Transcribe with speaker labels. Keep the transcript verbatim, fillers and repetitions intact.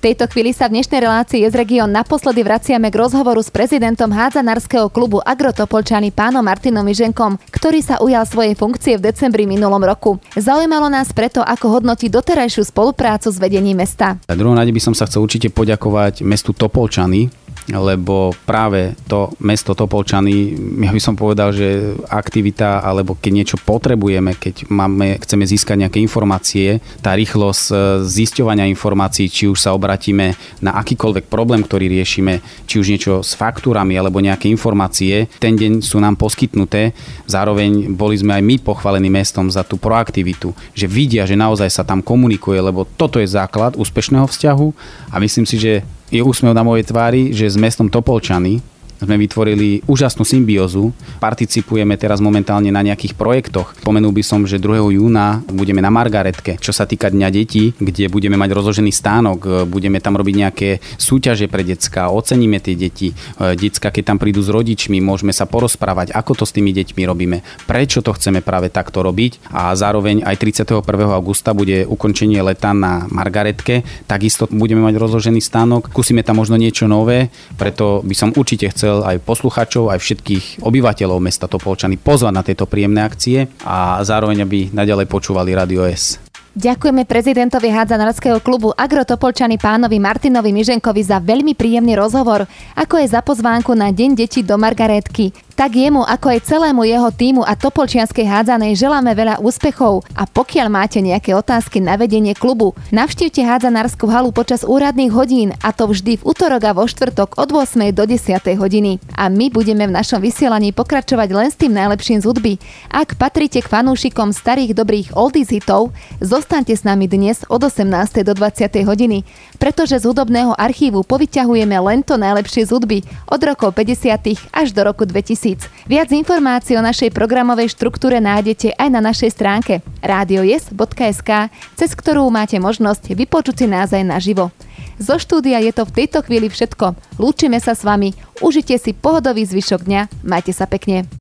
Speaker 1: tejto chvíli sa v dnešnej relácii Yes Region naposledy vraciame k rozhovoru s prezidentom hádzanárskeho klubu Agrotopolčany pánom Martinom Miženkom, ktorý sa ujal svojej funkcie v decembri minulom roku. Zaujímalo nás preto, ako hodnotí doterajšiu spoluprácu s vedením mesta.
Speaker 2: V druhom rade by som sa chcel určite poďakovať mestu Topolčany, lebo práve to mesto Topolčany, ja by som povedal, že aktivita, alebo keď niečo potrebujeme, keď máme, chceme získať nejaké informácie, tá rýchlosť zisťovania informácií, či už sa obratíme na akýkoľvek problém, ktorý riešime, či už niečo s faktúrami, alebo nejaké informácie, ten deň sú nám poskytnuté. Zároveň boli sme aj my pochválení mestom za tú proaktivitu, že vidia, že naozaj sa tam komunikuje, lebo toto je základ úspešného vzťahu a myslím si, že je úsmev na mojej tvári, že s mestom Topolčany sme vytvorili úžasnú symbiózu. Participujeme teraz momentálne na nejakých projektoch. Pomenul by som, že druhého júna budeme na Margaretke, čo sa týka Dňa detí, kde budeme mať rozložený stánok, budeme tam robiť nejaké súťaže pre decká, oceníme tie deti. Decká, keď tam prídu s rodičmi, môžeme sa porozprávať, ako to s tými deťmi robíme, prečo to chceme práve takto robiť a zároveň aj tridsiateho prvého augusta bude ukončenie leta na Margaretke, takisto budeme mať rozložený stánok. Skúsime tam možno niečo nové, preto by som určite chcel aj poslucháčov, aj všetkých obyvateľov mesta Topolčany pozvať na tieto príjemné akcie a zároveň aby naďalej počúvali Radio S.
Speaker 1: Ďakujeme prezidentovi hádzanárskeho klubu Agrotopolčany pánovi Martinovi Miženkovi za veľmi príjemný rozhovor, ako aj za pozvánku na Deň detí do Margaretky. Tak jemu, ako aj celému jeho tímu a topolčianskej hádzanej želáme veľa úspechov a pokiaľ máte nejaké otázky na vedenie klubu, navštívte hádzanárskú halu počas úradných hodín a to vždy v utorok a vo štvrtok od ôsmej do desiatej hodiny. A my budeme v našom vysielaní pokračovať len s tým najlepším z hudby. Ak patríte k fanúšikom starých dobrých oldies hitov, zostaňte s nami dnes od osemnástej do dvadsiatej hodiny, pretože z hudobného archívu povyťahujeme len to najlepšie z hudby od rokov päťdesiatych až do roku dvetisíc. Viac informácií o našej programovej štruktúre nájdete aj na našej stránke radio yes bodka es ká, cez ktorú máte možnosť vypočuť si nás aj naživo. Zo štúdia je to v tejto chvíli všetko. Lúčime sa s vami, užite si pohodový zvyšok dňa, majte sa pekne.